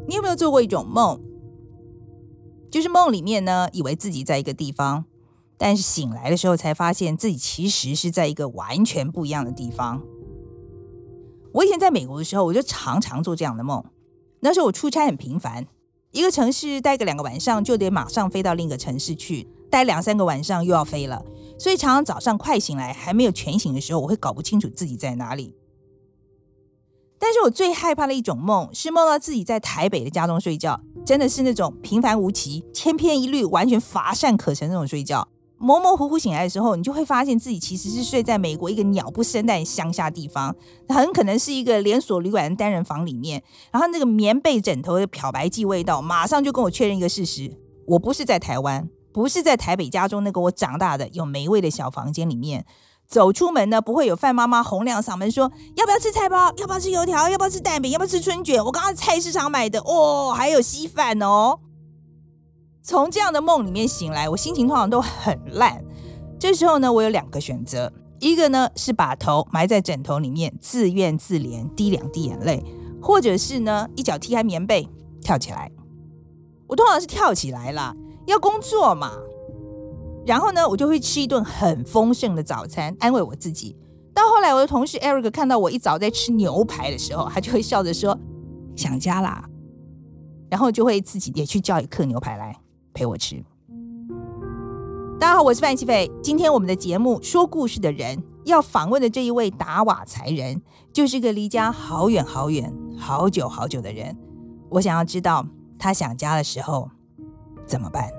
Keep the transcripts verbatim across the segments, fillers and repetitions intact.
你有没有做过一种梦，就是梦里面呢，以为自己在一个地方，但是醒来的时候才发现自己其实是在一个完全不一样的地方。我以前在美国的时候，我就常常做这样的梦。那时候我出差很频繁，一个城市待个两个晚上就得马上飞到另一个城市去，待两三个晚上又要飞了，所以常常早上快醒来还没有全醒的时候，我会搞不清楚自己在哪里。但是我最害怕的一种梦是梦到自己在台北的家中睡觉，真的是那种平凡无奇、千篇一律、完全乏善可陈那种睡觉。模模糊糊醒来的时候，你就会发现自己其实是睡在美国一个鸟不生蛋的乡下地方，很可能是一个连锁旅馆的单人房里面，然后那个棉被枕头的漂白剂味道马上就跟我确认一个事实，我不是在台湾，不是在台北家中那个我长大的有霉味的小房间里面。走出门呢，不会有范妈妈洪亮嗓门说要不要吃菜包，要不要吃油条，要不要吃蛋饼，要不要吃春卷，我刚刚菜市场买的哦，还有稀饭哦。从这样的梦里面醒来，我心情通常都很烂。这时候呢，我有两个选择，一个呢是把头埋在枕头里面自怨自怜滴两滴眼泪，或者是呢一脚踢开棉被跳起来。我通常是跳起来啦，要工作嘛。然后呢，我就会吃一顿很丰盛的早餐，安慰我自己。到后来，我的同事 Eric 看到我一早在吃牛排的时候，他就会笑着说：“想家啦。”然后就会自己也去叫一客牛排来陪我吃。大家好，我是范琪斐。今天我们的节目说故事的人要访问的这一位达瓦才人，就是个离家好远好远、好久好久的人。我想要知道他想家的时候怎么办。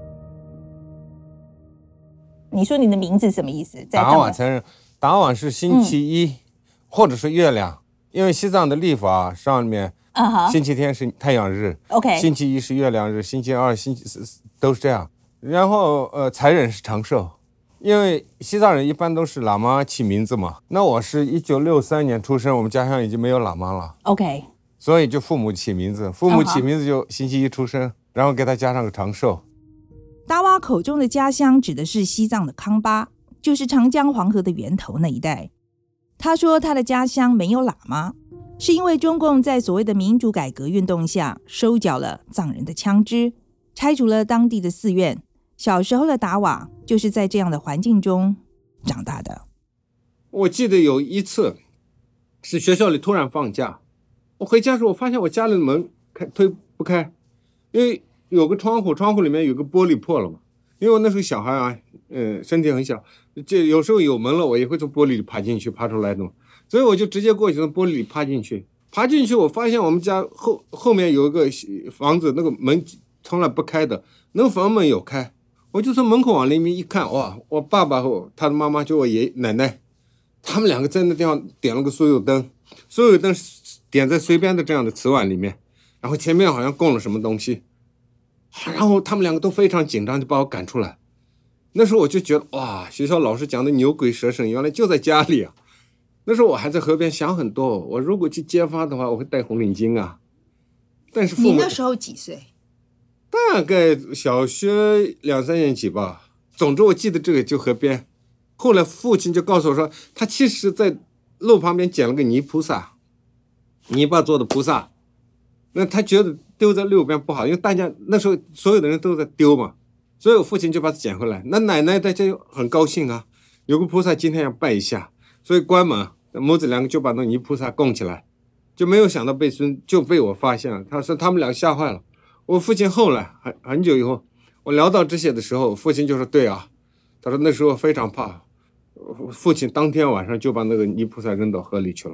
你说你的名字什么意思？ 达瓦才人，达瓦是星期一、嗯、或者是月亮，因为西藏的历法上面、uh-huh. 星期天是太阳日 ，OK， 星期一是月亮日，星期二、星期四都是这样。然后呃，才人是长寿，因为西藏人一般都是喇嘛起名字嘛。那我是一九六三年出生，我们家乡已经没有喇嘛了 ，OK， 所以就父母起名字，父母起名字就星期一出生， uh-huh. 然后给他加上个长寿。 达瓦口中的家乡指的是西藏的康巴，就是长江黄河的源头那一带。他说他的家乡没有喇嘛，是因为中共在所谓的民主改革运动下收缴了藏人的枪支，拆除了当地的寺院。小时候的达瓦就是在这样的环境中长大的。 我记得有一次是学校里突然放假，我回家的时候我发现我家里的门开推不开，因为有个窗户，窗户里面有个玻璃破了嘛。因为我那时候小孩啊，呃，身体很小，这有时候有门了，我也会从玻璃里爬进去，爬出来的嘛。所以我就直接过去从玻璃里爬进去。爬进去，我发现我们家后后面有一个房子，那个门从来不开的，那个房门有开。我就从门口往里面一看，哇，我爸爸和他的妈妈，就我爷爷奶奶，他们两个在那地方点了个酥油灯，酥油灯点在随便的这样的瓷碗里面，然后前面好像供了什么东西。然后他们两个都非常紧张，就把我赶出来。那时候我就觉得哇，学校老师讲的牛鬼蛇神原来就在家里啊。那时候我还在河边想很多，我如果去揭发的话，我会带红领巾啊。但是父母， 你那时候几岁？ 大概小学两三年级吧。总之我记得这个就河边。后来父亲就告诉我说，他其实在路旁边捡了个泥菩萨，泥巴做的菩萨。那他觉得丢在路边不好，因为大家那时候所有的人都在丢嘛，所以我父亲就把它捡回来。那奶奶大家就很高兴啊，有个菩萨今天要拜一下，所以关门，母子两个就把那泥菩萨供起来，就没有想到被孙就被我发现了。他说他们俩吓坏了。我父亲后来很很久以后，我聊到这些的时候，父亲就说对啊，他说那时候非常怕，父亲当天晚上就把那个泥菩萨扔到河里去了。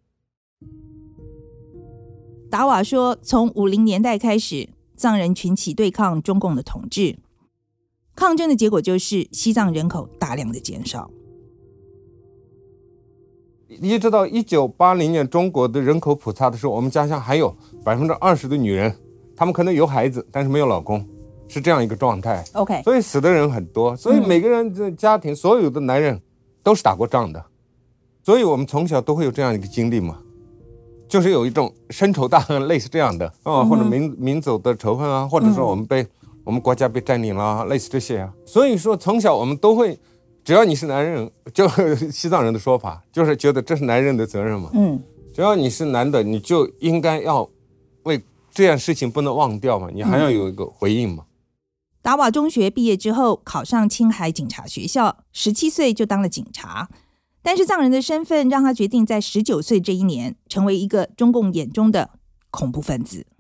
达瓦说，从五零年代开始，藏人群起对抗中共的统治，抗争的结果就是西藏人口大量的减少。 一直到一九八零年中国的人口普查的时候，我们家乡还有百分之二十的女人，她们可能有孩子，但是没有老公，是这样一个状态。 OK， 所以死的人很多，所以每个人的家庭、嗯、所有的男人都是打过仗的，所以我们从小都会有这样一个经历嘛。就是有一种深仇大恨，类似这样的啊、哦，或者民民族的仇恨啊，或者说我们被、嗯、我们国家被占领了，类似这些啊。所以说从小我们都会，只要你是男人，就西藏人的说法就是觉得这是男人的责任嘛。嗯，只要你是男的，你就应该要为这样事情不能忘掉嘛，你还要有一个回应嘛。 达瓦中学毕业之后，考上青海警察学校，十七岁就当了警察。但是藏人的身份让他决定在十九岁这一年成为一个中共眼中的恐怖分子。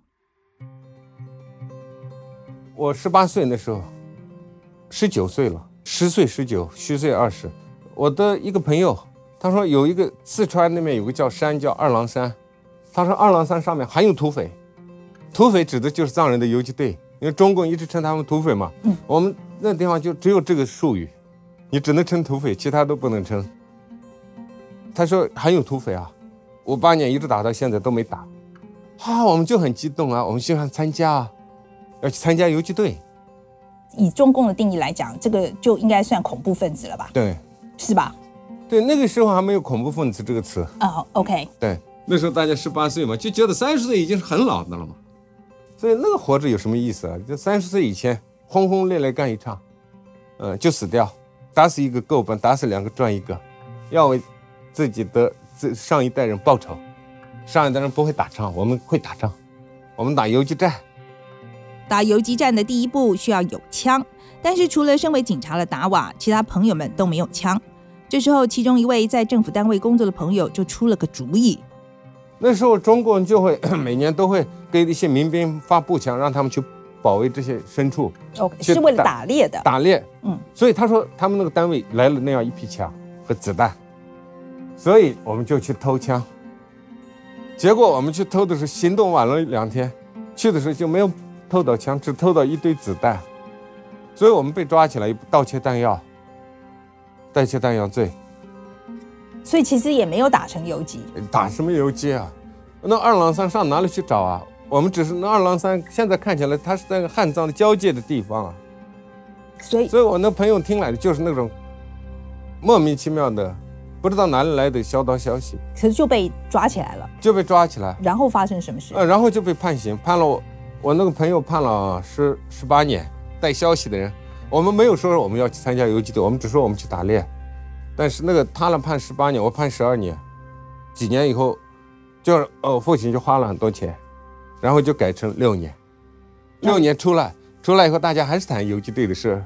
我十八岁那时候，十九岁了，十岁十九，虚岁二十。我的一个朋友，他说有一个四川那边有个叫山叫二郎山，他说二郎山上面还有土匪，土匪指的就是藏人的游击队。因为中共一直称他们土匪嘛，嗯，我们那地方就只有这个术语，你只能称土匪，其他都不能称。他说还有土匪啊，五八年一直打到现在都没打，啊，我们就很激动啊，我们喜欢参加啊，要去参加游击队。 以中共的定义来讲，这个就应该算恐怖分子了吧？ 对， 是吧？ 对，那个时候还没有恐怖分子这个词啊、uh, ，OK。 对，那时候大家十八岁嘛，就觉得三十岁已经是很老的了嘛。所以那个活着有什么意思啊？就三十岁以前轰轰烈烈干一场，嗯，就死掉，打死一个够本，打死两个赚一个，要为自己的自上一代人报仇。上一代人不会打仗，我们会打仗，我们打游击战。 打游击战的第一步需要有枪，但是除了身为警察的达瓦，其他朋友们都没有枪。这时候，其中一位在政府单位工作的朋友就出了个主意。 那时候中国人就会每年都会给一些民兵发步枪，让他们去保卫这些牲畜。 哦，是为了打猎的。 打猎， 嗯。 所以他说他们那个单位来了那样一批枪和子弹，所以我们就去偷枪。结果我们去偷的时候，行动晚了两天，去的时候就没有偷到枪，只偷到一堆子弹，所以我们被抓起来，盗窃弹药，盗窃弹药罪。 所以其实也没有打成游击。 打什么游击啊？那二郎山上哪里去找啊？我们只是那二郎山现在看起来它是在汉藏的交界的地方啊。 所以， 所以我那朋友听来的就是那种莫名其妙的，不知道哪里来的小道消息， 可是就被抓起来了， 就被抓起来。 然后发生什么事？ 呃，然后就被判刑，判了我，我那个朋友判了十十八年。带消息的人，我们没有说我们要去参加游击队，我们只说我们去打猎。但是那个他呢判十八年，我判十二年，几年以后，就是呃父亲就花了很多钱，然后就改成六年，六年出来，出来以后大家还是谈游击队的事。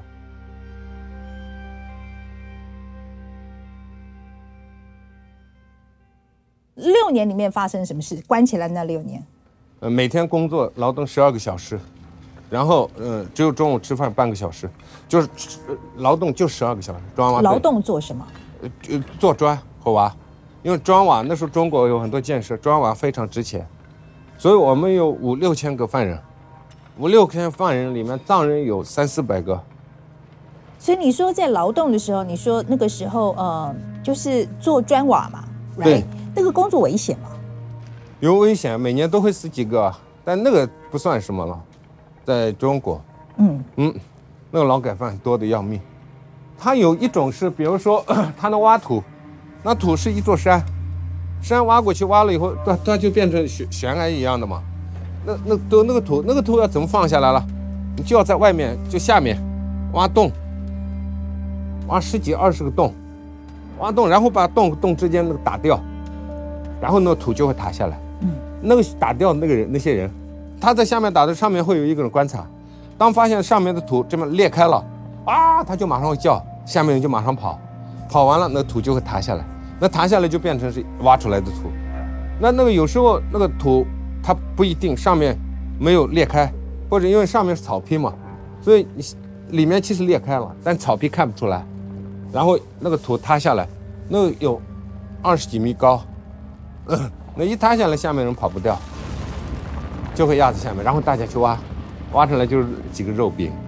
六年里面发生什么事？关起来那六年， 呃，每天工作劳动十二个小时，然后嗯、呃，只有中午吃饭半个小时，就是、呃、劳动就十二个小时。砖瓦劳动做什么？ 呃，做砖和瓦，因为砖瓦那时候中国有很多建设，砖瓦非常值钱，所以我们有五六千个犯人，五六千犯人里面藏人有三四百个。 所以你说在劳动的时候，你说那个时候呃，就是做砖瓦嘛， right? 对， 那个工作危险吗？ 有危险，每年都会死几个，但那个不算什么了，在中国， 嗯嗯，那个劳改犯多得要命。它有一种是，比如说它能挖土，那土是一座山，山挖过去挖了以后，它它就变成悬悬崖一样的嘛。那那都那个土，那个土要怎么放下来了？你就要在外面就下面挖洞，挖十几二十个洞，挖洞，然后把洞和洞之间那个打掉，然后那个土就会塌下来。 嗯， 那个打掉那个人那些人，他在下面打的，上面会有一个人观察，当发现上面的土这么裂开了。啊，他就马上会叫，下面人就马上跑，跑完了那土就会塌下来，那塌下来就变成是挖出来的土。那那个有时候那个土它不一定上面没有裂开，或者因为上面是草皮嘛，所以里面其实裂开了，但草皮看不出来。然后那个土塌下来，那个有二十几米高，呃，那一塌下来下面人跑不掉，就会压在下面，然后大家去挖，挖出来就是几个肉饼。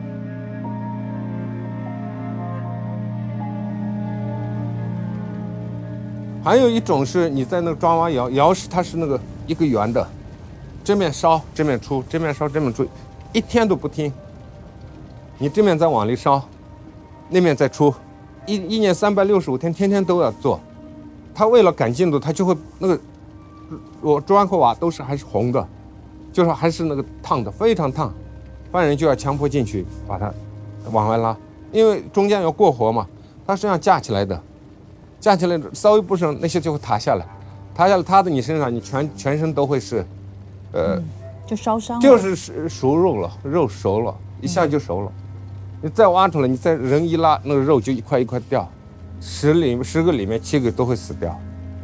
还有一种是你在那个砖瓦窑，窑是它是那个一个圆的，这面烧这面出，这面烧这面出，一天都不停。你这面再往里烧，那面再出，一一年三百六十五天，天天都要做。他为了赶进度，他就会那个我砖和瓦都是还是红的，就是还是那个烫的，非常烫，犯人就要强迫进去把它往外拉，因为中间要过活嘛，它是这样架起来的。架起来稍微不慎，那些就会塌下来，塌下来塌在你身上，你全全身都会是，呃， 就烧伤了， 就是熟肉了，肉熟了，一下就熟了。嗯、你再挖出来，你再人一拉，那个肉就一块一块掉，十里十个里面七个都会死掉。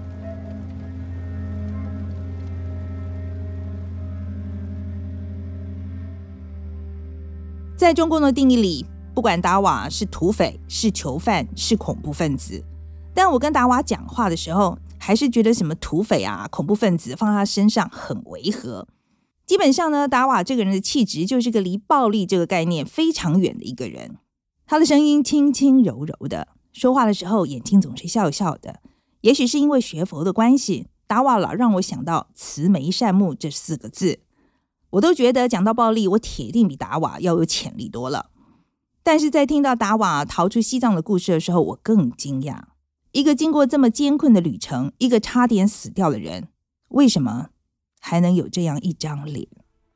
在中共的定义里，不管达瓦是土匪、是囚犯、是恐怖分子，但我跟达瓦讲话的时候，还是觉得什么土匪啊、恐怖分子放在他身上很违和。基本上呢，达瓦这个人的气质就是个离暴力这个概念非常远的一个人。他的声音轻轻柔柔的，说话的时候眼睛总是笑笑的。也许是因为学佛的关系，达瓦老让我想到慈眉善目这四个字。我都觉得讲到暴力，我铁定比达瓦要有潜力多了。但是在听到达瓦逃出西藏的故事的时候，我更惊讶。一个经过这么艰困的旅程，一个差点死掉的人，为什么还能有这样一张脸？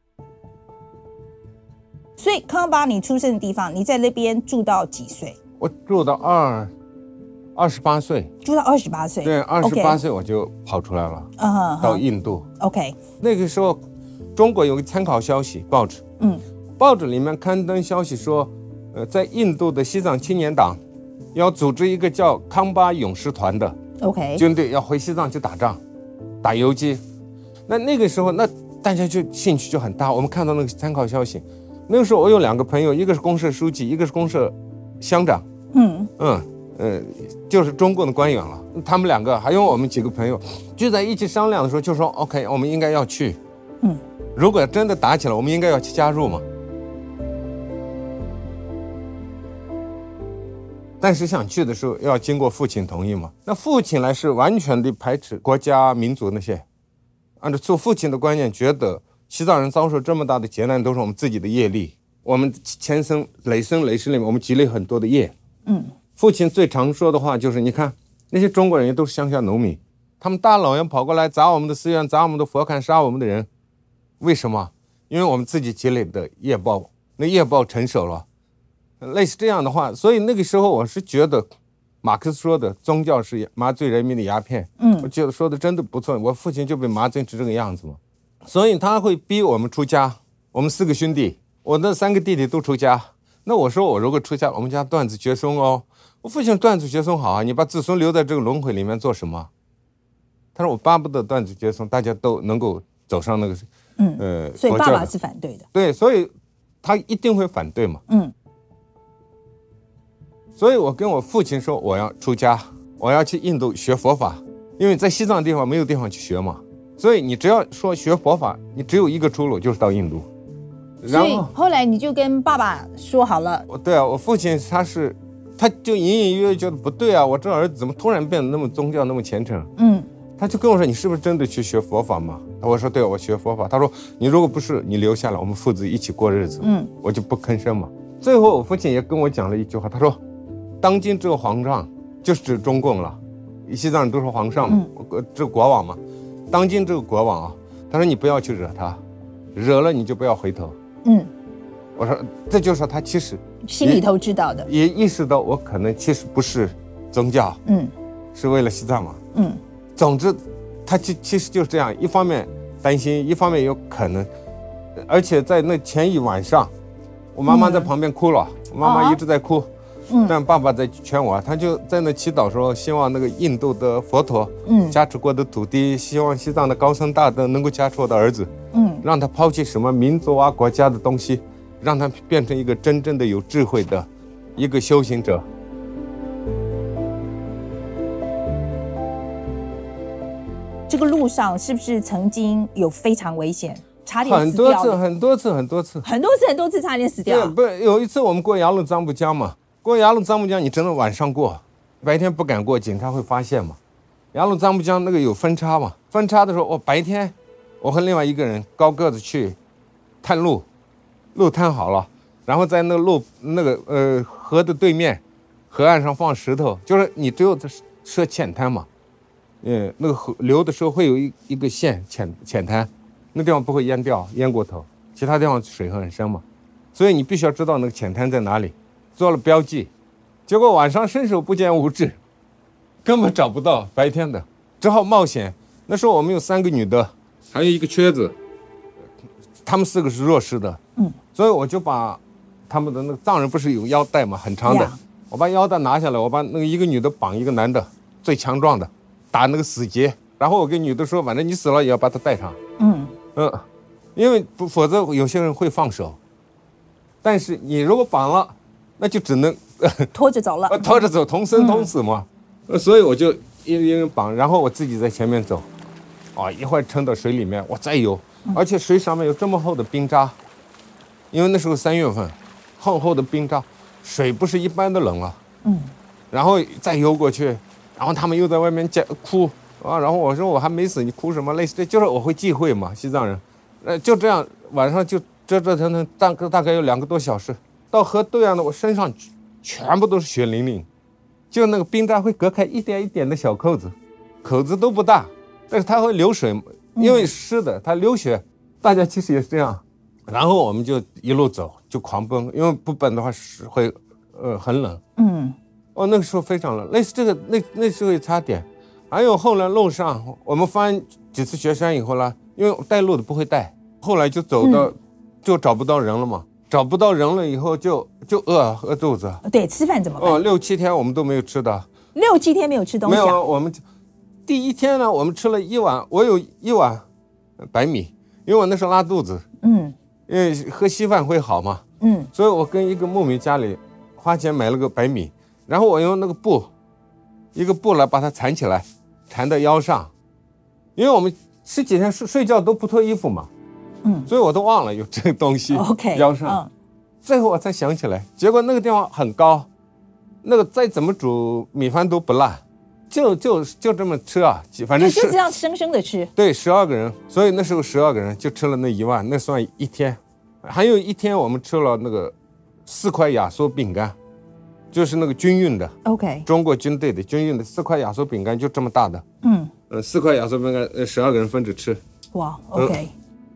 所以康巴你出生的地方，你在那边住到几岁？ 我住到二二十八岁， 住到二十八岁。 对，二十八岁我就跑出来了， uh-huh, 到印度。 OK， 那个时候中国有个参考消息报纸，嗯，报纸里面刊登消息说，呃，在印度的西藏青年党要组织一个叫康巴勇士团的 OK 军队，要回西藏去打仗，打游击。那那个时候，那大家就兴趣就很大。我们看到那个参考消息，那个时候我有两个朋友，一个是公社书记，一个是公社乡长，嗯嗯呃，就是中共的官员了。他们两个还有我们几个朋友聚在一起商量的时候，就说 OK， 我们应该要去。嗯，如果真的打起来，我们应该要去加入嘛。但是想去的时候要经过父亲同意嘛。那父亲来是完全的排斥国家民族那些，按照做父亲的观念，觉得西藏人遭受这么大的劫难都是我们自己的业力，我们前生累生累世里面我们积累很多的业。嗯，父亲最常说的话就是，你看那些中国人都是乡下农民，他们大老远跑过来砸我们的寺院，砸我们的佛龛，杀我们的人，为什么？因为我们自己积累的业报，那业报成熟了。类似这样的话，所以那个时候我是觉得马克思说的宗教是麻醉人民的鸦片，嗯，我觉得说的真的不错。我父亲就被麻醉成这个样子嘛，所以他会逼我们出家。我们四个兄弟，我那三个弟弟都出家。那我说我如果出家，我们家断子绝孙哦。我父亲断子绝孙好啊，你把子孙留在这个轮回里面做什么？他说我巴不得断子绝孙，大家都能够走上那个，嗯呃， 所以爸爸是反对的。 对，所以他一定会反对嘛，嗯。所以我跟我父亲说，我要出家，我要去印度学佛法，因为在西藏地方没有地方去学嘛。所以你只要说学佛法，你只有一个出路，就是到印度。 所以后来你就跟爸爸说好了。 对啊，我父亲他是，他就隐隐约约觉得不对啊，我这儿子怎么突然变得那么宗教，那么虔诚？嗯，他就跟我说，你是不是真的去学佛法嘛？我说对，我学佛法。他说你如果不是，你留下来，我们父子一起过日子。嗯，我就不吭声嘛。最后我父亲也跟我讲了一句话，他说，当今这个皇上就是指中共了，西藏人都说皇上嘛，嗯、这个国王嘛。当今这个国王啊，他说你不要去惹他，惹了你就不要回头。嗯，我说这就是说他其实心里头知道的， 也意识到我可能其实不是宗教，嗯，是为了西藏嘛，嗯。总之，他其其实就是这样，一方面担心，一方面有可能，而且在那前一晚上，我妈妈在旁边哭了，嗯、我妈妈一直在哭。嗯，但爸爸在劝我，他就在那祈祷说，希望那个印度的佛陀，嗯，加持过的土地，希望西藏的高僧大德能够加持我的儿子，嗯，让他抛弃什么民族啊、国家的东西，让他变成一个真正的有智慧的一个修行者。 这个路上是不是曾经有非常危险？差点死掉？很多次，很多次，很多次， 很多次，很多次差点死掉。 对，不是有一次我们过雅鲁藏布江嘛。过雅鲁藏布江，你只能晚上过，白天不敢过，警察会发现嘛。雅鲁藏布江那个有分叉嘛，分叉的时候，我白天我和另外一个人高个子去探路，路探好了，然后在那个路那个呃河的对面，河岸上放石头，就是你只有设浅滩嘛，嗯，那个河流的时候会有一一个线浅浅滩，那地方不会淹掉淹过头，其他地方水很深嘛，所以你必须要知道那个浅滩在哪里。做了标记，结果晚上伸手不见五指，根本找不到白天的，只好冒险。那时候我们有三个女的，还有一个瘸子， 他们四个是弱势的， 嗯， 所以我就把他们的那个藏人不是有腰带嘛，很长的， Yeah. 我把腰带拿下来，我把那个一个女的绑一个男的，最强壮的，打那个死结，然后我跟女的说，反正你死了也要把他带上， 嗯嗯，因为不否则有些人会放手，但是你如果绑了，那就只能拖着走了， 拖着走，同生同死嘛，嗯、所以我就一个一个人绑，然后我自己在前面走，啊，一会儿沉到水里面，我再游，而且水上面有这么厚的冰渣，因为那时候三月份，厚厚的冰渣。水不是一般的冷了， 嗯， 然后再游过去，然后他们又在外面叫哭啊，然后我说我还没死，你哭什么？类似的，就是我会忌讳嘛，西藏人，呃，就这样晚上就折折腾腾，大概大概有两个多小时，到河对岸的我身上全部都是血淋淋，就那个冰渣会隔开一点一点的小扣子，口子都不大，但是它会流水，因为湿的，它流血，大家其实也是这样。然后我们就一路走，就狂奔，因为不奔的话是会，呃，很冷。 嗯， 哦，那个时候非常冷，类似这个那那时候也差点。还有后来路上我们翻几次雪山以后呢，因为带路的不会带，后来就走到、嗯、就找不到人了嘛，找不到人了以后就就饿饿肚子。 对，吃饭怎么办？ 哦，六七天我们都没有吃的。 六七天没有吃东西、啊？ 没有，我们第一天呢，我们吃了一碗，我有一碗白米，因为我那时候拉肚子。 嗯。 因为喝稀饭会好嘛， 嗯， 所以我跟一个牧民家里花钱买了个白米，然后我用那个布，一个布来把它缠起来，缠到腰上，因为我们十几天睡睡觉都不脱衣服嘛，嗯，所以我都忘了有这个东西 ，OK， 腰上、嗯，最后我才想起来，结果那个地方很高，那个再怎么煮米饭都不烂。就就就这么吃啊，反正就这样生生的吃。 对，十二个人，所以那时候十二个人就吃了那一万，那算一天。还有一天我们吃了那个四块亚索饼干，就是那个军运的 ，OK， 中国军队的军运的四块亚索饼干，就这么大的。 嗯， 呃，四块亚索饼干，呃，十二个人分着吃。 哇 ，OK、嗯。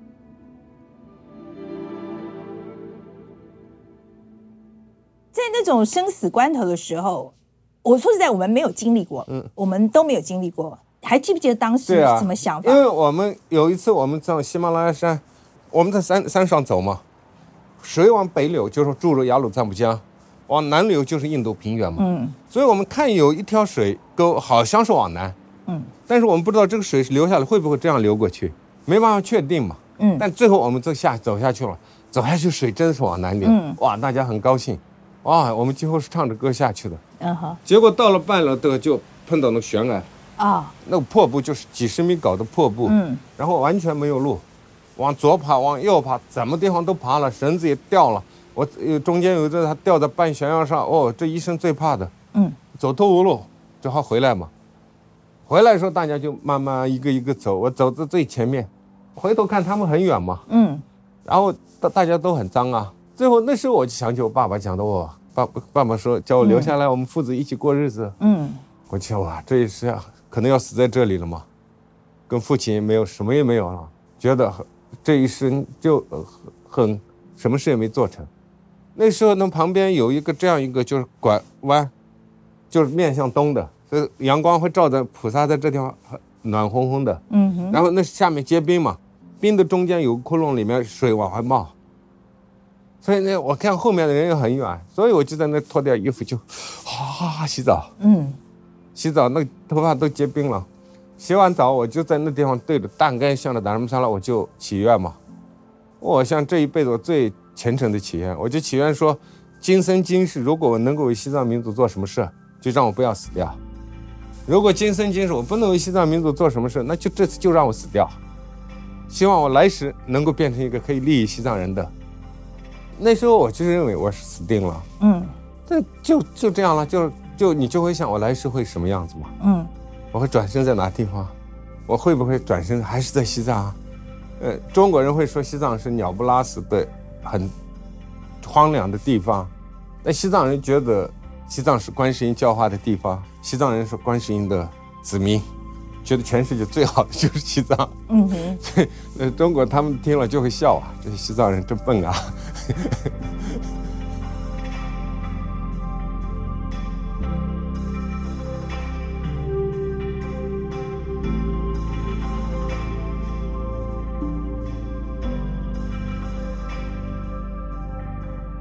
在那种生死关头的时候。我说实在，我们没有经历过，嗯，我们都没有经历过。还记不记得当时什么想法？ 啊、因为我们有一次我们在喜马拉雅山，我们在山山上走嘛，水往北流就是注入雅鲁藏布江，往南流就是印度平原嘛，嗯，所以我们看有一条水沟好像是往南，嗯，但是我们不知道这个水流下来会不会这样流过去，没办法确定嘛，嗯，但最后我们走下走下去了，走下去水真的是往南流，嗯，哇，大家很高兴。哇，我们几乎是唱着歌下去的，嗯哼。结果到了半路的就碰到那个悬崖，啊，那个瀑布就是几十米高的瀑布，嗯，然后完全没有路，往左爬，往右爬，怎么地方都爬了，绳子也掉了。我中间有一个他掉在半悬崖上，哦，这一生最怕的，嗯，走投无路，只好回来嘛。回来的时候大家就慢慢一个一个走，我走在最前面，回头看他们很远嘛，嗯，然后大大家都很脏啊。最后那时候我就想起我爸爸讲的，我爸爸爸说叫我留下来，我们父子一起过日子。嗯，我想哇，这一世可能要死在这里了嘛，跟父亲也没有什么也没有了，觉得这一生就很什么事也没做成。那时候呢，旁边有一个这样一个就是拐弯，就是面向东的，所以阳光会照在菩萨在这地方暖烘烘的。嗯哼，然后那下面结冰嘛，冰的中间有个窟窿，里面水往外冒。所以呢，我看后面的人又很远，所以我就在那脱掉衣服就，啊洗澡，嗯，洗澡那头发都结冰了，洗完澡我就在那地方对着蛋干像的达什萨拉，我就祈愿嘛，我像这一辈子我最虔诚的祈愿，我就祈愿说，今生今世如果我能够为西藏民族做什么事，就让我不要死掉；如果今生今世我不能为西藏民族做什么事，那就这次就让我死掉。希望我来时能够变成一个可以利益西藏人的。那时候我就认为我是死定了，嗯，这就就这样了，就就你就会想我来世会什么样子嘛，嗯，我会转身在哪地方，我会不会转身还是在西藏啊？呃，中国人会说西藏是鸟不拉屎的很荒凉的地方，那西藏人觉得西藏是观世音教化的地方，西藏人是观世音的子民，觉得全世界最好的就是西藏。嗯哼，所以呃，中国他们听了就会笑啊，这些西藏人真笨啊。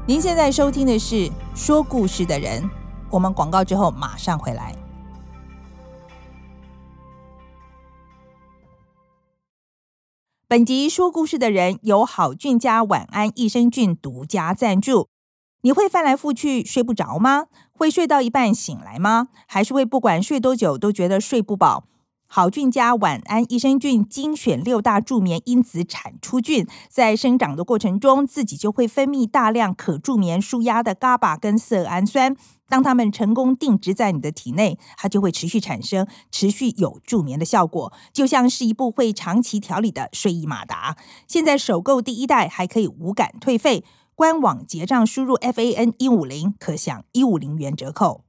您现在收听的是说故事的人，我们广告之后马上回来。本集说故事的人由好菌家晚安益生菌独家赞助。你会翻来覆去睡不着吗？会睡到一半醒来吗？还是会不管睡多久都觉得睡不饱？好菌家晚安益生菌精选六大助眠因子产出菌，在生长的过程中自己就会分泌大量可助眠舒压的 G A B A 跟色氨酸，当它们成功定植在你的体内，它就会持续产生持续有助眠的效果，就像是一部会长期调理的睡意马达。现在首购第一代还可以无感退费，官网结账输入 F A N 一五零 可享一百五十元折扣。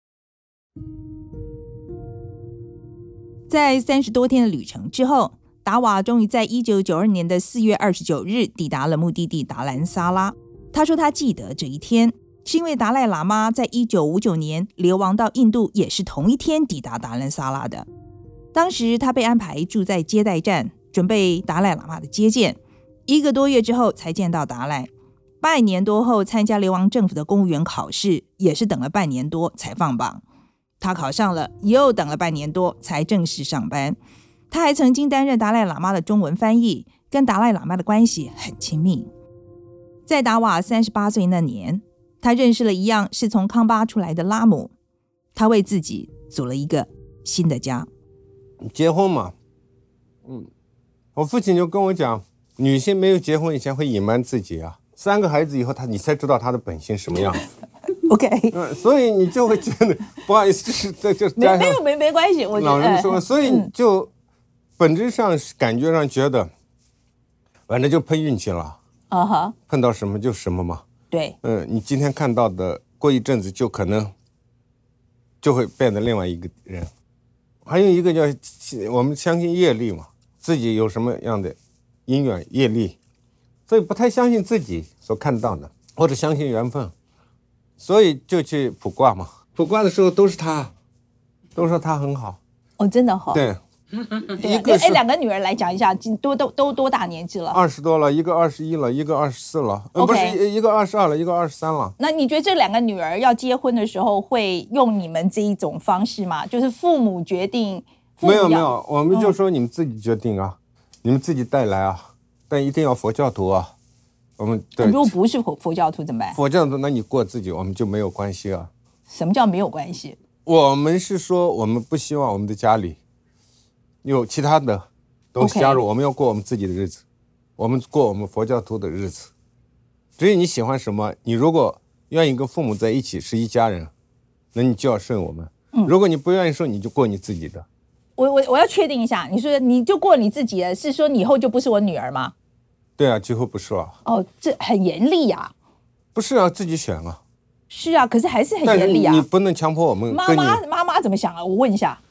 在三十多天的旅程之后，达瓦终于在一九九二年的四月二十九日抵达了目的地达兰萨拉。他说他记得这一天，是因为达赖喇嘛在一九五九年流亡到印度，也是同一天抵达达兰萨拉的。当时他被安排住在接待站，准备达赖喇嘛的接见。一个多月之后才见到达赖。半年多后参加流亡政府的公务员考试，也是等了半年多才放榜。他考上了，又等了半年多才正式上班。他还曾经担任达赖喇嘛的中文翻译，跟达赖喇嘛的关系很亲密。在达瓦三十八岁那年，他认识了一样是从康巴出来的拉姆，他为自己组了一个新的家。 结婚嘛，嗯，我父亲就跟我讲，女性没有结婚以前会隐瞒自己啊，三个孩子以后他你才知道他的本性什么样子。 OK， 嗯，所以你就会觉得不好意思，就是这就没没有没没关系，我觉得老人说，哎、所以你就、嗯、本质上感觉上觉得，反正就碰运气了，啊哈、uh ， huh. 碰到什么就什么嘛。 对， 嗯，你今天看到的，过一阵子就可能就会变得另外一个人。还有一个叫我们相信业力嘛，自己有什么样的因缘业力，所以不太相信自己所看到的，或者相信缘分。所以就去卜卦嘛，卜卦的时候都是他，都说他很好。 哦，真的好。 对， 对一个是哎，两个女儿来讲一下，多都都多大年纪了？ 二十多了，一个二十一了，一个二十四了，呃， okay. 不是一个二十二了，一个二十三了。 那你觉得这两个女儿要结婚的时候会用你们这一种方式吗？就是父母决定？父母没有没有，我们就说你们自己决定啊，嗯、你们自己带来啊，但一定要佛教徒啊。我们如果不是 佛, 佛教徒怎么办？ 佛教徒，那你过自己，我们就没有关系啊。 什么叫没有关系？ 我们是说，我们不希望我们的家里有其他的东西加入， okay. 我们要过我们自己的日子，我们过我们佛教徒的日子。至于你喜欢什么，你如果愿意跟父母在一起是一家人，那你就要顺我们。嗯、如果你不愿意顺，你就过你自己的。 我我我要确定一下，你说你就过你自己的，是说你以后就不是我女儿吗？ 对啊，几乎不是了。 哦，这很严厉呀、啊。 不是啊，自己选啊。 是啊，可是还是很严厉啊。 你不能强迫我们。 妈妈妈妈怎么想啊？我问一下。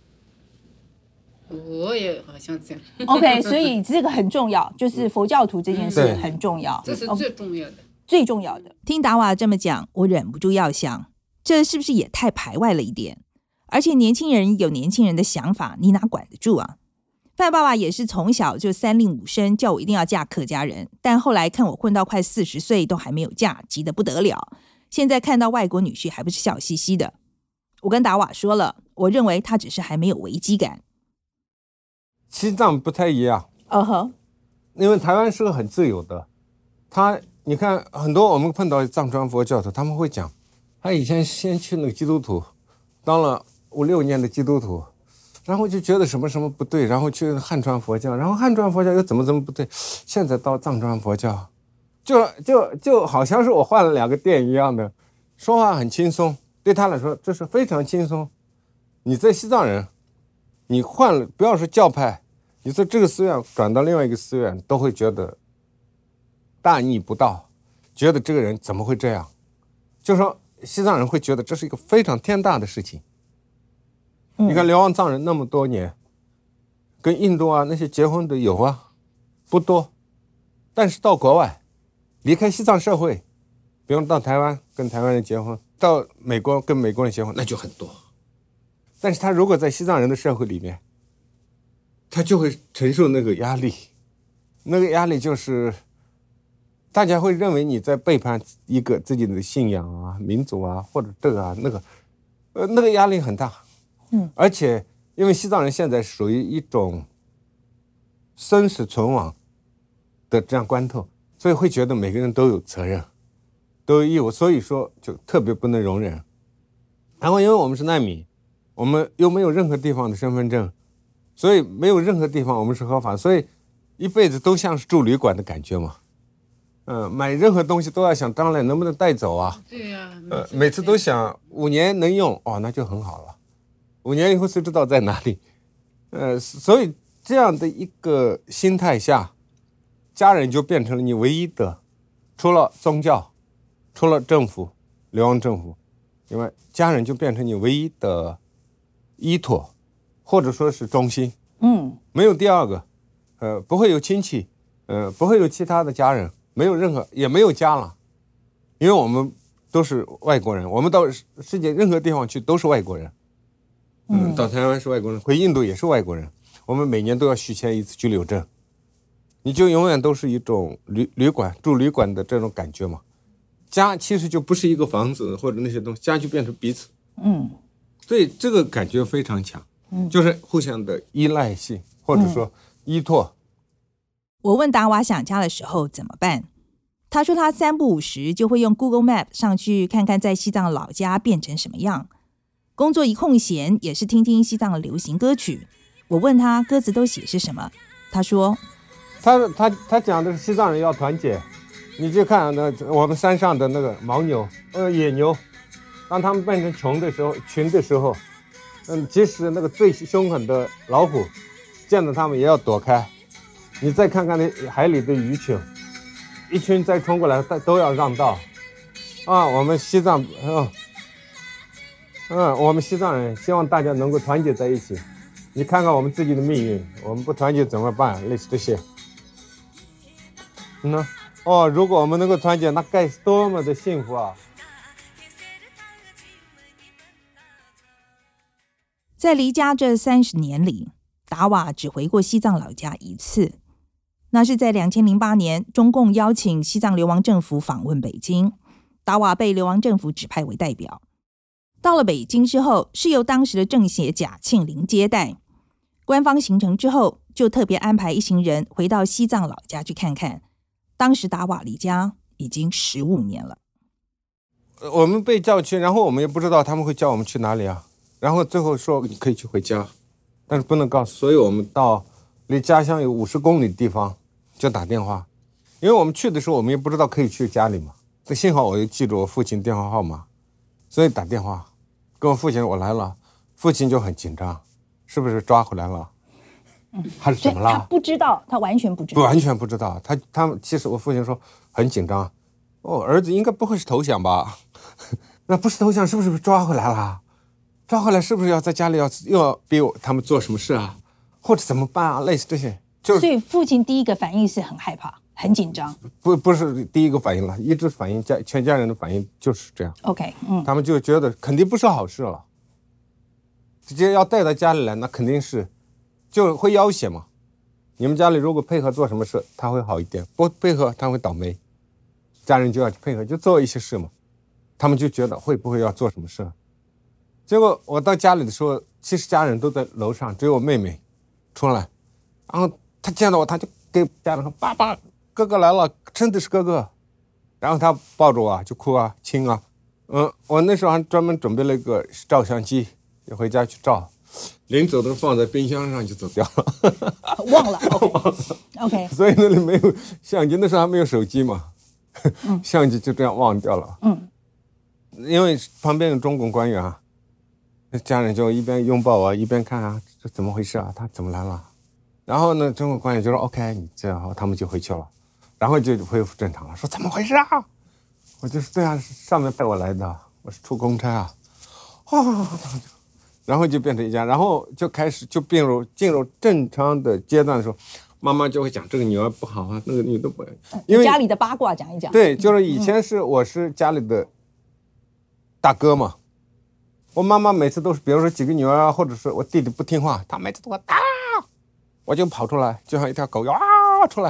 我也好像这样。 OK， 所以这个很重要，就是佛教徒这件事很重要， 这是最重要的， 最重要的。听达瓦这么讲，我忍不住要想，这是不是也太排外了一点？而且年轻人有年轻人的想法，你哪管得住啊？范爸爸也是从小就三令五申叫我一定要嫁客家人，但后来看我混到快四十岁都还没有嫁，急得不得了。现在看到外国女婿还不是笑嘻嘻的。我跟达瓦说了，我认为他只是还没有危机感。 西藏不太一样， 哦呵， 因为台湾是个很自由的。他你看很多我们碰到藏传佛教徒，他们会讲，他以前先去那个基督徒，当了五六年的基督徒。然后就觉得什么什么不对，然后去汉传佛教，然后汉传佛教又怎么怎么不对，现在到藏传佛教，就就就好像是我换了两个店一样的，说话很轻松，对他来说这是非常轻松。你在西藏人，你换了不要说教派，你在这个寺院转到另外一个寺院，都会觉得大逆不道，觉得这个人怎么会这样，就说西藏人会觉得这是一个非常天大的事情。你看流亡藏人那么多年，跟印度啊那些结婚的有啊，不多，但是到国外，离开西藏社会，比如到台湾跟台湾人结婚，到美国跟美国人结婚，那就很多。但是他如果在西藏人的社会里面，他就会承受那个压力，那个压力就是大家会认为你在背叛一个自己的信仰啊、民族啊，或者这个啊那个，呃，那个压力很大。 嗯， 而且因为西藏人现在属于一种生死存亡的这样关头，所以会觉得每个人都有责任，都有义务，所以说就特别不能容忍。然后因为我们是难民，我们又没有任何地方的身份证，所以没有任何地方我们是合法，所以一辈子都像是住旅馆的感觉嘛。嗯、呃，买任何东西都要想将来能不能带走啊？ 对呀、啊， 呃，每次都想五年能用哦，那就很好了。五年以后谁知道在哪里？呃，所以这样的一个心态下，家人就变成了你唯一的，除了宗教，除了政府，流亡政府，因为家人就变成你唯一的依托，或者说是中心。 嗯， 没有第二个，呃，不会有亲戚，呃，不会有其他的家人。没有任何，也没有家了，因为我们都是外国人，我们到世界任何地方去都是外国人。嗯，到台湾是外国人，回印度也是外国人。我们每年都要续签一次居留证，你就永远都是一种旅旅馆住旅馆的这种感觉嘛。家其实就不是一个房子或者那些东西，家就变成彼此。 嗯， 所以这个感觉非常强，嗯，就是互相的依赖性或者说依托。 我问达瓦想家的时候怎么办，他说他三不五时就会用 Google Map 上去看看在西藏老家变成什么样。工作一空闲也是听听西藏的流行歌曲。我问他歌词都写是什么，他说他他他讲的是西藏人要团结。你就看那我们山上的那个牦牛，呃野牛，当他们变成穷的时候群的时候，嗯，即使那个最凶狠的老虎见到他们也要躲开。你再看看那海里的鱼群，一群再冲过来都要让道啊！我们西藏，嗯嗯，我们西藏人希望大家能够团结在一起。你看看我们自己的命运，我们不团结怎么办？类似这些。嗯呢，哦，如果我们能够团结，那该是多么的幸福啊！ 在离家这三十年里，达瓦只回过西藏老家一次。那是在两千零八年，中共邀请西藏流亡政府访问北京，达瓦被流亡政府指派为代表。到了北京之后，是由当时的政协贾庆林接待。官方行程之后，就特别安排一行人回到西藏老家去看看。当时达瓦离家已经十五年了。 我们被叫去，然后我们也不知道他们会叫我们去哪里啊。然后最后说你可以去回家，但是不能告诉。所以我们到离家乡有五十公里的地方就打电话，因为我们去的时候我们也不知道可以去家里嘛。幸好我又记住我父亲电话号码，所以打电话跟我父亲我来了，父亲就很紧张，是不是抓回来了？嗯，还是怎么了？ 他不知道，他完全不知道， 不完全不知道。他他其实我父亲说很紧张，哦，儿子应该不会是投降吧？那不是投降，是不是抓回来了？抓回来是不是要在家里要又要逼我他们做什么事啊，或者怎么办啊？类似这些，就所以父亲第一个反应是很害怕、很紧张。 不不是第一个反应了，一直反应家全家人的反应就是这样。 OK， 嗯， 他们就觉得肯定不是好事了，直接要带到家里来，那肯定是就会要挟嘛。你们家里如果配合做什么事，他会好一点；不配合，他会倒霉。家人就要去配合，就做一些事嘛。他们就觉得会不会要做什么事？结果我到家里的时候，其实家人都在楼上，只有我妹妹出来，然后她见到我，她就给家人说：“爸爸，哥哥来了，真的是哥哥。”然后她抱着我啊，就哭啊，亲啊。嗯，我那时候还专门准备了一个照相机，也回家去照。临走的时候放在冰箱上就走掉了， 忘了。OK，, okay 所以那里没有相机，那时候还没有手机嘛，嗯、相机就这样忘掉了。嗯，因为旁边有中共官员啊。家人就一边拥抱啊，一边看啊，这怎么回事啊？他怎么来了？然后呢，中国官员就说 ：“OK， 你这样，他们就回去了，然后就恢复正常了。”说怎么回事啊？我就是这样，上面派我来的，我是出公差啊。哦，然后就变成一家，然后就开始就进入进入正常的阶段的时候，妈妈就会讲这个女儿不好啊，那个女的不， 因为家里的八卦讲一讲。 对，就是以前是我是家里的大哥嘛。我妈妈每次都是，比如说几个女儿啊，或者是我弟弟不听话，她每次都我打，我就跑出来，就像一条狗要啊出来，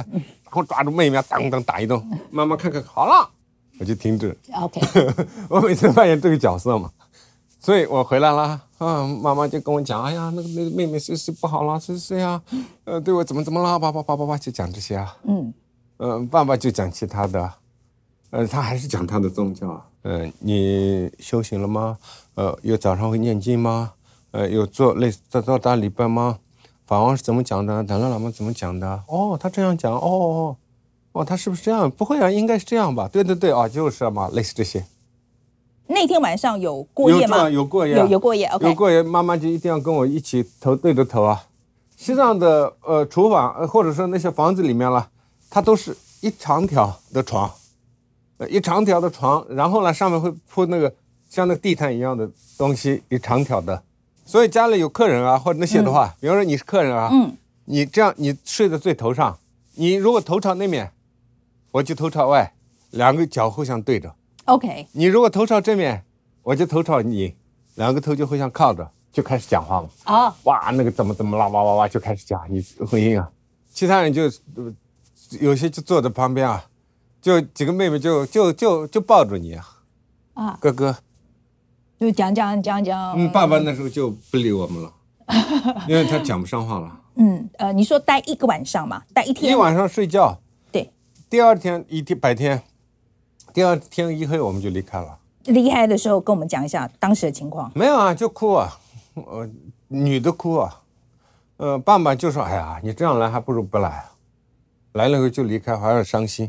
然后抓住妹妹当当打一顿，妈妈看看好了，我就停止。 OK， 我每次扮演这个角色嘛，所以我回来了啊，妈妈就跟我讲，哎呀，那个那个妹妹谁谁不好了，谁谁呀，呃，对我怎么怎么了，叭叭叭叭叭就讲这些啊，嗯，呃，爸爸就讲其他的，呃，他还是讲他的宗教，嗯、呃，你修行了吗？呃，有早上会念经吗？呃，有做类似做做大礼拜吗？法王是怎么讲的？达赖喇嘛怎么讲的？哦，他这样讲，哦哦哦，他是不是这样？不会啊，应该是这样吧？对对对，哦，就是嘛，类似这些。 那天晚上有过夜吗？ 有有过夜， 有有过夜。OK， 有过夜，妈妈就一定要跟我一起头对着头啊。西藏的呃厨房，呃或者说那些房子里面了，它都是一长条的床，呃一长条的床，然后呢上面会铺那个像那个地毯一样的东西，一长条的。所以家里有客人啊，或者那些的话，嗯、比如说你是客人啊，嗯，你这样你睡在最头上，你如果头朝那面，我就头朝外，两个脚互相对着。 OK， 你如果头朝正面，我就头朝你，两个头就互相靠着，就开始讲话嘛。啊、哦，哇，那个怎么怎么啦，哇哇哇就开始讲，你回应啊。其他人就有些就坐在旁边啊，就几个妹妹就就就就抱着你啊，啊，哥哥。 就讲讲讲讲， 嗯，爸爸那时候就不理我们了，因为他讲不上话了。 嗯，呃，你说待一个晚上嘛，待一天， 一晚上睡觉， 对， 第二天一天白天，第二天一黑我们就离开了。 离开的时候跟我们讲一下当时的情况。 没有啊，就哭啊，呃，女的哭啊，呃，爸爸就说：“哎呀，你这样来还不如不来啊，来了以后就离开，还要伤心。”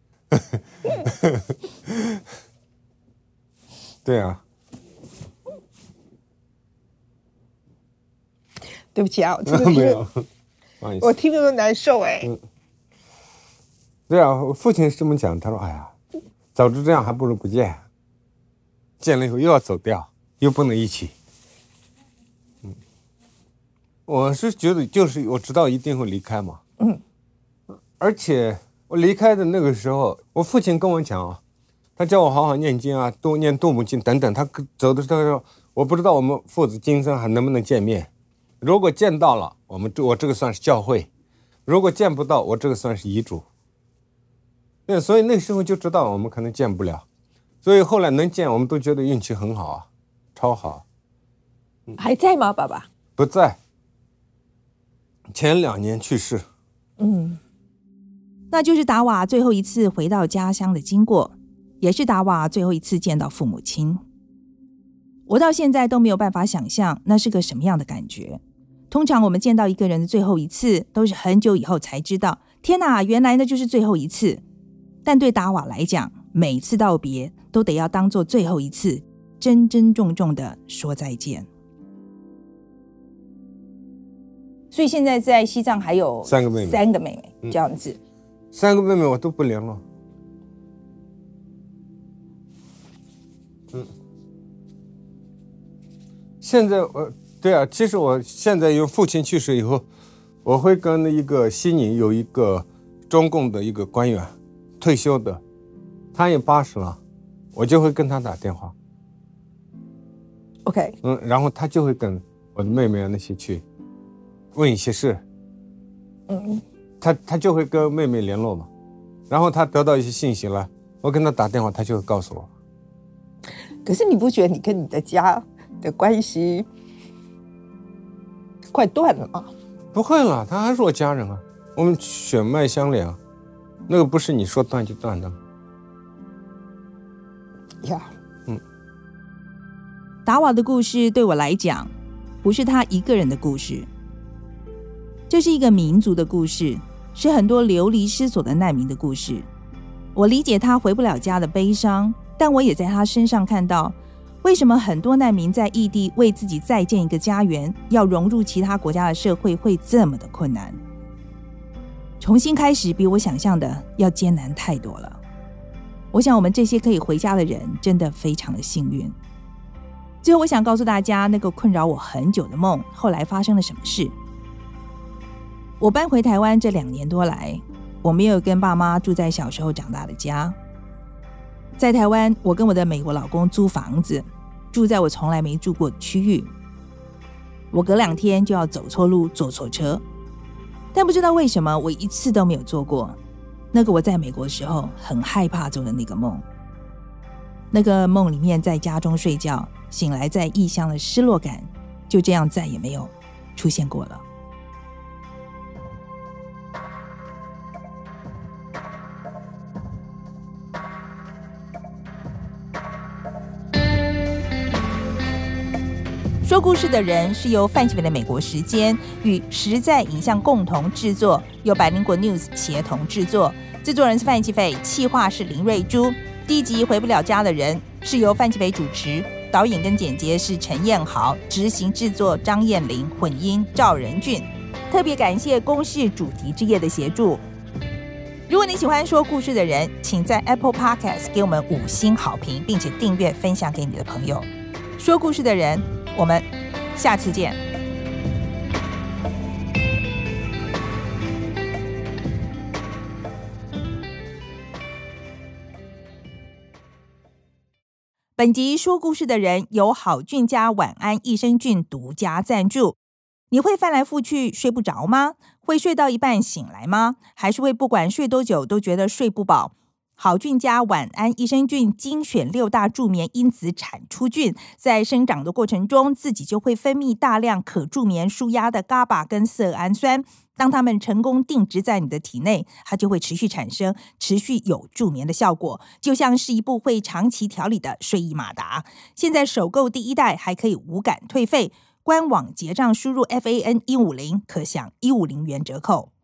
对啊。 对不起啊，我真的是，我听着都难受哎、嗯。 对啊，我父亲是这么讲，他说：“哎呀，早知这样还不如不见，见了以后又要走掉，又不能一起。”嗯，我是觉得就是我知道一定会离开嘛。嗯，而且我离开的那个时候，我父亲跟我讲啊，他叫我好好念经啊，多念度母经等等。他走的时候，我不知道我们父子今生还能不能见面。如果见到了，我们我这个算是教会；如果见不到，我这个算是遗嘱。对，所以那时候就知道我们可能见不了，所以后来能见，我们都觉得运气很好啊，超好。 嗯、还在吗，爸爸？ 不在，前两年去世。 嗯，那就是达瓦最后一次回到家乡的经过，也是达瓦最后一次见到父母亲。我到现在都没有办法想象那是个什么样的感觉。通常我们见到一个人的最后一次都是很久以后才知道，天哪，原来那就是最后一次。但对达瓦来讲，每次道别都得要当做最后一次，真真重重的说再见。所以现在在西藏还有三个妹妹， 三个妹妹这样子、嗯、 三个妹妹我都不联络。嗯，现在我对啊，其实我现在因为父亲去世以后，我会跟一个西宁有一个中共的一个官员退休的，他也八十了，我就会跟他打电话。 OK， 嗯，然后他就会跟我的妹妹啊那些去问一些事，嗯，他他就会跟妹妹联络嘛，然后他得到一些信息了，我跟他打电话，他就会告诉我。 可是你不觉得你跟你的家的关系快断了吗？ 不会了，他还是我家人啊，我们血脉相连啊，那个不是你说断就断的。 呀， 嗯， 达瓦的故事对我来讲，不是他一个人的故事，这是一个民族的故事，是很多流离失所的难民的故事。我理解他回不了家的悲伤，但我也在他身上看到，为什么很多难民在异地为自己再建一个家园，要融入其他国家的社会会这么的困难。重新开始比我想象的要艰难太多了。我想我们这些可以回家的人真的非常的幸运。最后我想告诉大家，那个困扰我很久的梦后来发生了什么事。我搬回台湾这两年多来，我没有跟爸妈住在小时候长大的家。在台湾，我跟我的美国老公租房子，住在我从来没住过的区域。我隔两天就要走错路，坐错车，但不知道为什么我一次都没有坐过。 那个我在美国的时候很害怕做的那个梦。那个梦里面在家中睡觉，醒来在异乡的失落感，就这样再也没有出现过了。说故事的人是由范奇斐的美国时间与实在影像共同制作，由百灵果 News 协同制作，制作人是范奇斐，企划是林瑞珠。第一集回不了家的人是由范奇斐主持，导演跟剪接是陈彦豪，执行制作张燕玲，混音赵仁俊。特别感谢公视主题之夜的协助。如果你喜欢说故事的人，请在 Apple Podcast 给我们五星好评，并且订阅分享给你的朋友。说故事的人，我们下次见。本集说故事的人由好菌家晚安益生菌独家赞助。你会翻来覆去睡不着吗？会睡到一半醒来吗？还是会不管睡多久都觉得睡不饱？好菌家晚安益生菌精选六大助眠因子产出菌，在生长的过程中自己就会分泌大量可助眠舒压的 G A B A 跟色氨酸，当它们成功定植在你的体内，它就会持续产生持续有助眠的效果，就像是一部会长期调理的睡意马达。现在首购第一代还可以无感退费，官网结账输入 F A N 一五零可享一百五十元折扣。